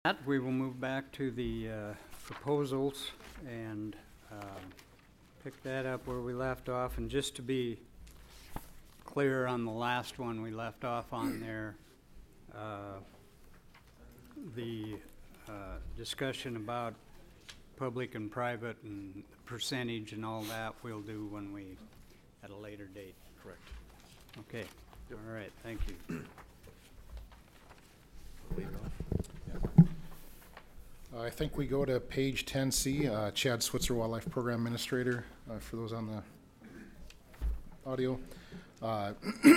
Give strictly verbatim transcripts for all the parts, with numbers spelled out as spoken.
That we will move back to the uh, proposals and um, pick that up where we left off. And just to be clear on the last one we left off on there, uh, the uh, discussion about public and private and percentage and all that we'll do when we, at a later date. Correct. Okay. Yep. All right. Thank you. Leave it off. I think we go to page ten C, uh, Chad Switzer, Wildlife Program Administrator, uh, for those on the audio. Uh,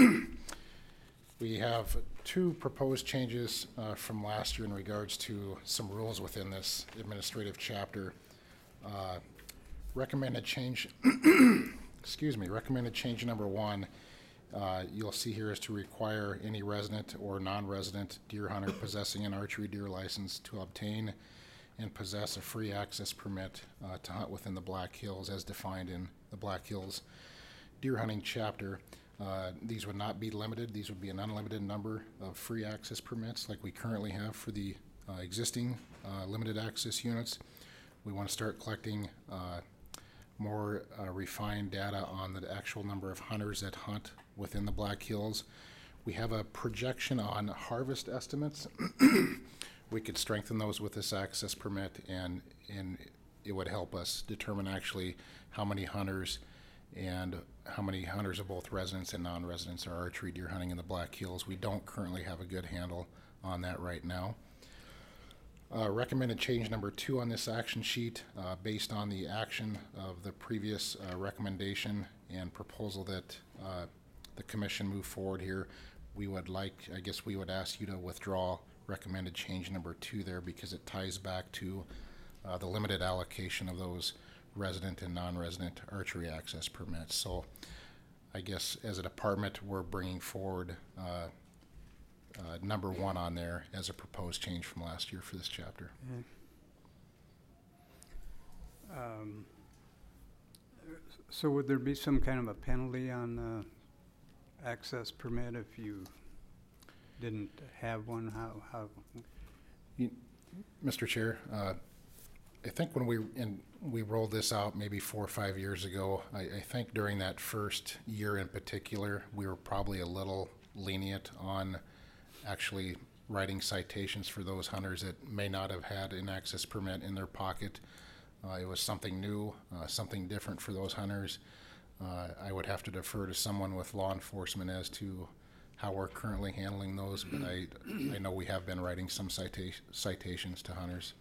we have two proposed changes uh, from last year in regards to some rules within this administrative chapter. Uh, recommended change, excuse me, recommended change number one, uh, you'll see here is to require any resident or non-resident deer hunter possessing an archery deer license to obtain and possess a free access permit uh, to hunt within the Black Hills as defined in the Black Hills deer hunting chapter. Uh, these would not be limited. These would be an unlimited number of free access permits like we currently have for the uh, existing uh, limited access units. We want to start collecting uh, more uh, refined data on the actual number of hunters that hunt within the Black Hills. We have a projection on harvest estimates. We could strengthen those with this access permit, and and it would help us determine actually how many hunters and how many hunters of both residents and non-residents are archery deer hunting in the Black Hills. We don't currently have a good handle on that right now. Uh, recommended change number two on this action sheet, uh, based on the action of the previous uh, recommendation and proposal that uh, the commission move forward here, we would like, I guess we would ask you to withdraw recommended change number two there, because it ties back to uh, the limited allocation of those resident and non-resident archery access permits. So I guess as a department, we're bringing forward uh, uh, number one on there as a proposed change from last year for this chapter. Okay. Um, so would there be some kind of a penalty on the access permit if you didn't have one? How, how? You, Mister Chair, uh, I think when we in, we rolled this out maybe four or five years ago, I, I think during that first year in particular, we were probably a little lenient on actually writing citations for those hunters that may not have had an access permit in their pocket. Uh, it was something new, uh, something different for those hunters. Uh, I would have to defer to someone with law enforcement as to how we're currently handling those, but I, I know we have been writing some cita- citations to hunters.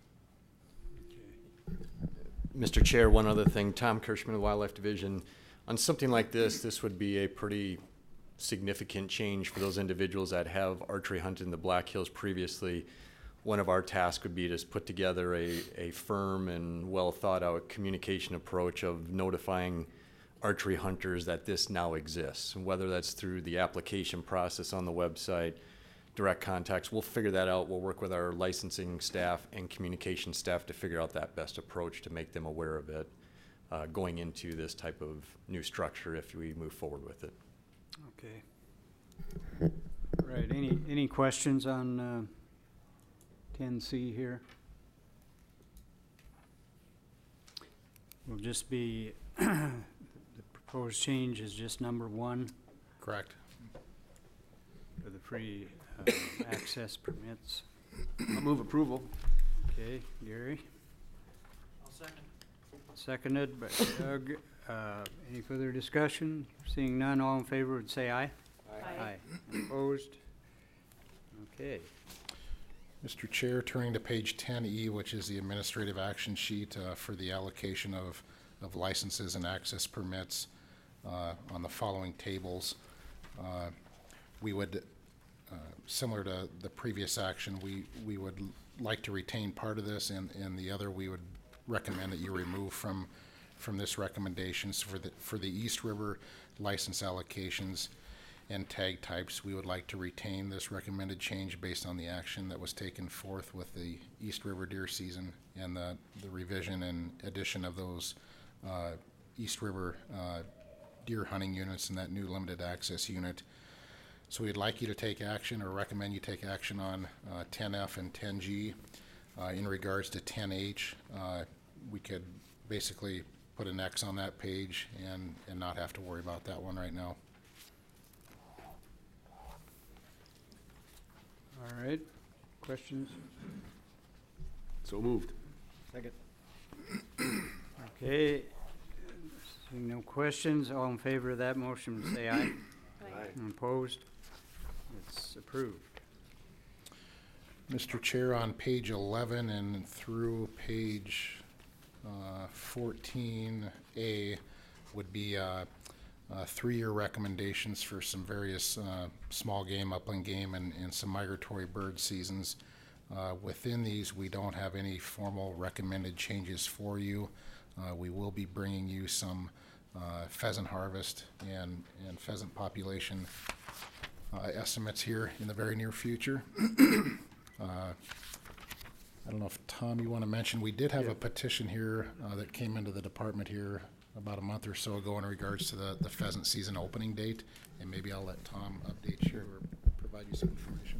Mister Chair, one other thing, Tom Kirschman of the Wildlife Division. On something like this, this would be a pretty significant change for those individuals that have archery hunted in the Black Hills previously. One of our tasks would be to put together a, a firm and well thought out communication approach of notifying archery hunters that this now exists, and whether that's through the application process on the website, direct contacts. We'll figure that out. We'll work with our licensing staff and communication staff to figure out that best approach to make them aware of it uh, going into this type of new structure if we move forward with it. Okay. All right. Any any questions on uh, ten C here? Will just be the proposed change is just number one. Correct. For the free uh, access permits. I'll move approval. Okay, Gary. I'll second. Seconded by Doug. Uh, any further discussion? Seeing none, all in favor would say aye. Aye. Aye. Opposed? Okay. Mister Chair, turning to page ten E, which is the administrative action sheet uh, for the allocation of, of licenses and access permits uh, on the following tables. Uh, we would, uh, similar to the previous action, we, we would l- like to retain part of this, and, and the other we would recommend that you remove from from this recommendations for the for the East River license allocations and tag types. We would like to retain this recommended change based on the action that was taken forth with the East River deer season and the, the revision and addition of those uh, East River uh, deer hunting units and that new limited access unit. So we'd like you to take action or recommend you take action on uh, ten F and ten G. Uh, In regards to ten H, uh, we could basically put an X on that page and, and not have to worry about that one right now. All right, questions? So moved. Second. Okay, seeing no questions, all in favor of that motion, say aye. Aye. And Opposed? It's approved. Mister Chair, on page eleven and through page uh, fourteen A would be uh, uh, three-year recommendations for some various uh, small game, upland game, and, and some migratory bird seasons. Uh, Within these, we don't have any formal recommended changes for you. Uh, We will be bringing you some uh, pheasant harvest and, and pheasant population uh, estimates here in the very near future. Uh, I don't know if, Tom, you want to mention, we did have a petition here uh, that came into the department here about a month or so ago in regards to the, the pheasant season opening date, and maybe I'll let Tom update you or provide you some information.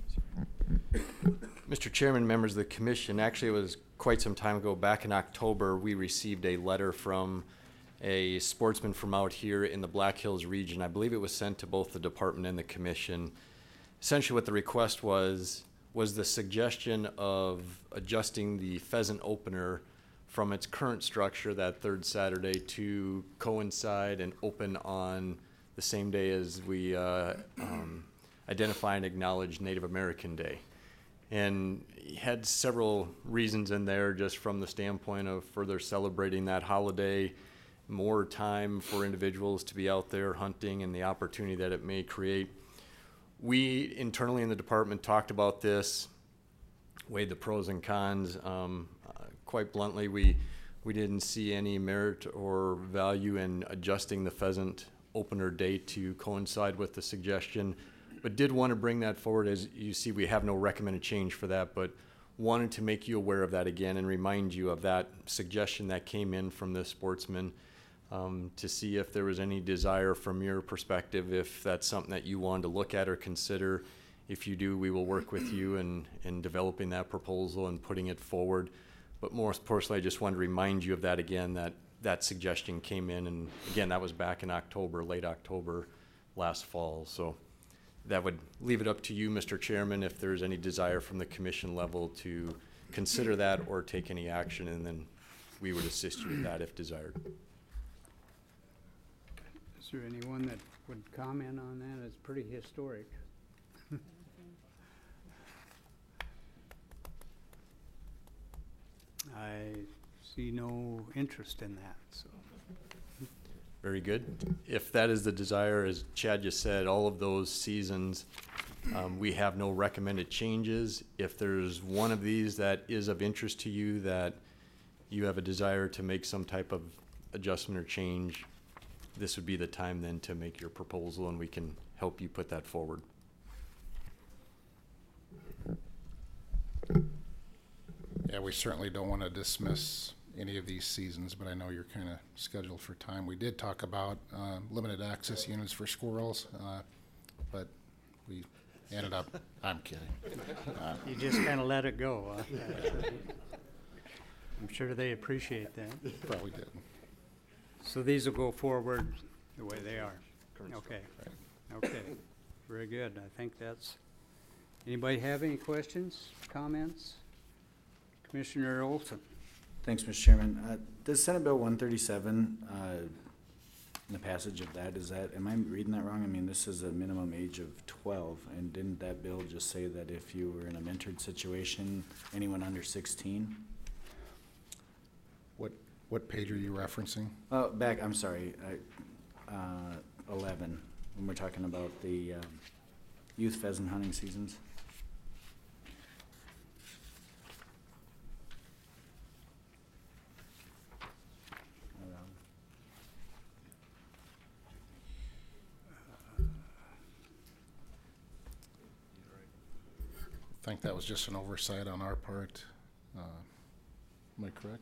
Mister Chairman, members of the commission, actually it was quite some time ago, back in October, we received a letter from a sportsman from out here in the Black Hills region. I believe it was sent to both the department and the commission. Essentially what the request was, was the suggestion of adjusting the pheasant opener from its current structure that third Saturday to coincide and open on the same day as we uh, um, identify and acknowledge Native American Day. And he had several reasons in there just from the standpoint of further celebrating that holiday, more time for individuals to be out there hunting and the opportunity that it may create. We internally in the department talked about this, weighed the pros and cons. Um, uh, quite bluntly, we we didn't see any merit or value in adjusting the pheasant opener date to coincide with the suggestion, but did want to bring that forward. As you see, we have no recommended change for that, but wanted to make you aware of that again and remind you of that suggestion that came in from this sportsman. Um, to see if there was any desire from your perspective, if that's something that you wanted to look at or consider. If you do, we will work with you in, in developing that proposal and putting it forward. But more personally, I just wanted to remind you of that again, that that suggestion came in, and again, that was back in October, late October last fall. So that would leave it up to you, Mister Chairman, if there's any desire from the commission level to consider that or take any action, and then we would assist you with that if desired. Is there anyone that would comment on that? It's pretty historic. I see no interest in that, so. Very good. If that is the desire, as Chad just said, all of those seasons, um, we have no recommended changes. If there's one of these that is of interest to you, that you have a desire to make some type of adjustment or change, this would be the time then to make your proposal, and we can help you put that forward. Yeah, we certainly don't want to dismiss any of these seasons, but I know you're kind of scheduled for time. We did talk about uh, limited access units for squirrels, uh, but we ended up, I'm kidding. Uh, You just kind of let it go, huh? I'm sure they appreciate that. Probably did. So these will go forward the way they are? Okay, okay, very good. I think that's, anybody have any questions, comments? Commissioner Olson? Thanks, Mister Chairman. Uh, Does Senate Bill one thirty-seven, uh, in the passage of that, is that, am I reading that wrong? I mean, this is a minimum age of twelve, and didn't that bill just say that if you were in a mentored situation, anyone under sixteen? What, what page are you referencing? Oh, back, I'm sorry, I- uh, eleven, when we're talking about the um, youth pheasant hunting seasons. I think that was just an oversight on our part. Uh, Am I correct?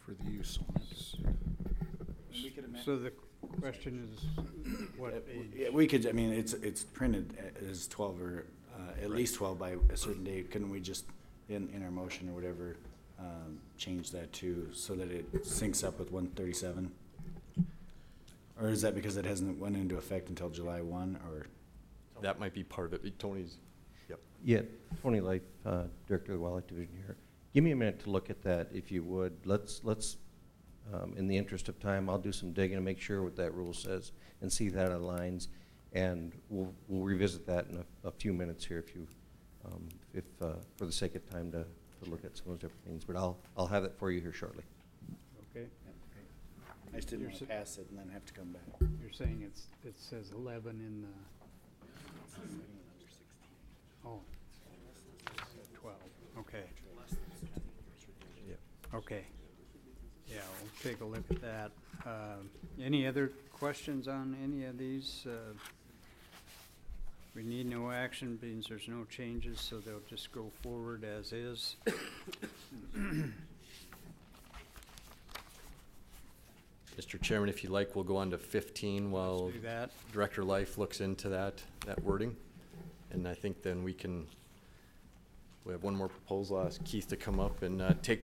for the use on it. So the question is, what age? Yeah, we could, I mean, it's, it's printed a- as twelve or, uh, at least twelve by a certain date. Couldn't we just, in, in our motion or whatever, um, change that to, so that it syncs up with one thirty-seven? Or is that because it hasn't went into effect until July one, or? That might be part of it. Tony's, yep. Yeah, Tony Light, uh, Director of the Wildlife Division here. Give me a minute to look at that, if you would. Let's, let's, um, in the interest of time, I'll do some digging and make sure what that rule says and see that aligns. And we'll, we'll revisit that in a, a few minutes here if you, um, if, uh, for the sake of time to, to look at some of those different things. But I'll, I'll have that for you here shortly. Okay, I just didn't You're want to s- pass it and then have to come back. you're saying it's, it says eleven in the, oh, twelve, okay. Yep. Okay. Yeah, we'll take a look at that. Um, Any other questions on any of these? Uh, We need no action, means there's no changes, so they'll just go forward as is. Mister Chairman, if you like, we'll go on to fifteen while Let's do that. Director Life looks into that, that wording. And I think then we can, we have one more proposal. I'll ask Keith to come up and uh, take